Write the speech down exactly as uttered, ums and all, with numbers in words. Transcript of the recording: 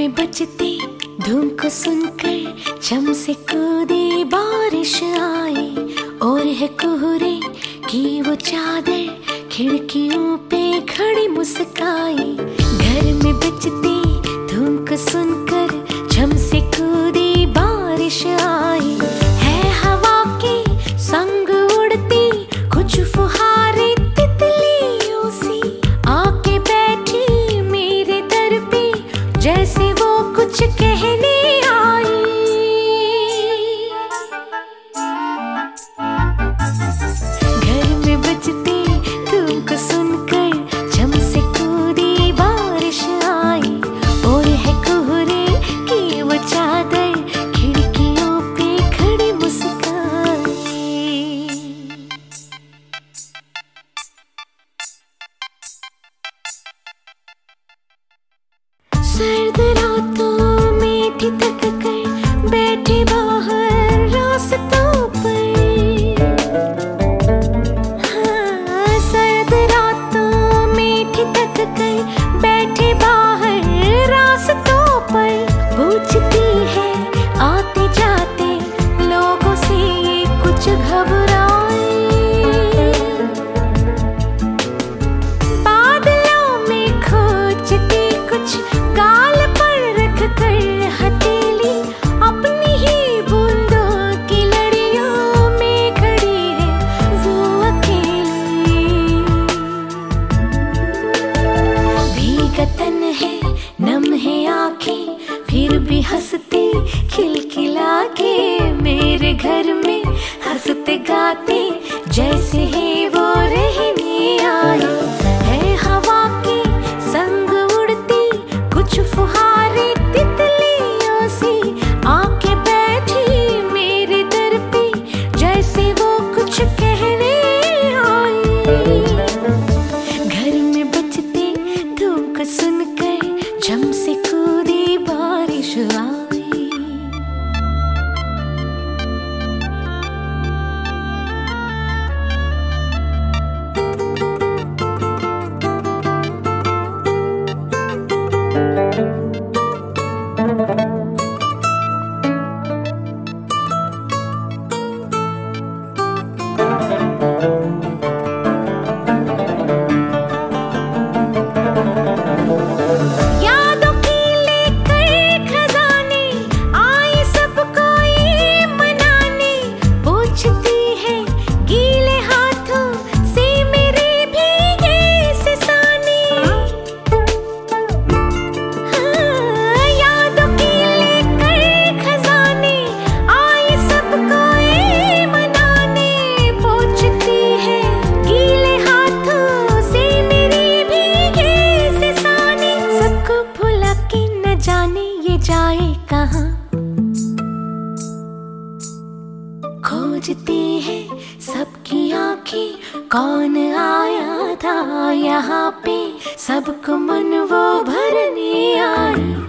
में बजती धूम को सुनकर छम से कूदी बारिश आई, और है कोहरे की वो चादर खिड़कियों पे खड़ी मुस्काई। घर में बजती धूम को सुनकर छम से कूदी बारिश आई, है हवा के संग उड़ती कुछ फुहारे तितलियों सी, आके बैठी मेरे दर पे जैसे वो कुछ कहने आई। घर में बजती धूम को सुनकर छम से कूदी बारिश आई, और है कोहरे की वो चादर खिड़कियों पे खड़ी मुस्काई। सर्द रातों में ठिठक कर बैठे बाहर रास्तों पर, हाँ, सर्द रातों में ठिठक कर बैठे बाहर रास्तों पर, पूछती है आते जाते लोगों से ये कुछ घबराए। बादलों में खोजती कुछ गाल पर रख कर हथेली, अपनी ही बूंदों की लड़ियों में खड़ी है वो अकेली। भीगा तन है नम है आंखें, फिर भी हंसती खिलखिला के मेरे घर में हंसते गाते जैसे है वो रहने आई। है हवा के संग उड़ती कुछ फुहारे तितलियों सी, आके बैठी मेरे दर पे जैसे वो कुछ कहने आई। घर में बजती धूम को सुनकर झम से कूदी बारिश आई। यादों की लेकर खजाने आए सबको ये मनाने, पूछती है गीले हाथों से मेरे भीगे से साने। हाँ, यादों की लेकर खजाने आए सबको ये मनाने, पूछती है गीले हाथों से मेरे भीगे से साने। सबको भुला के न जाने ये जाए कहाँ, खोजती है सबकी आंखें कौन आया था यहाँ पे, सबको मन वो भरने आई।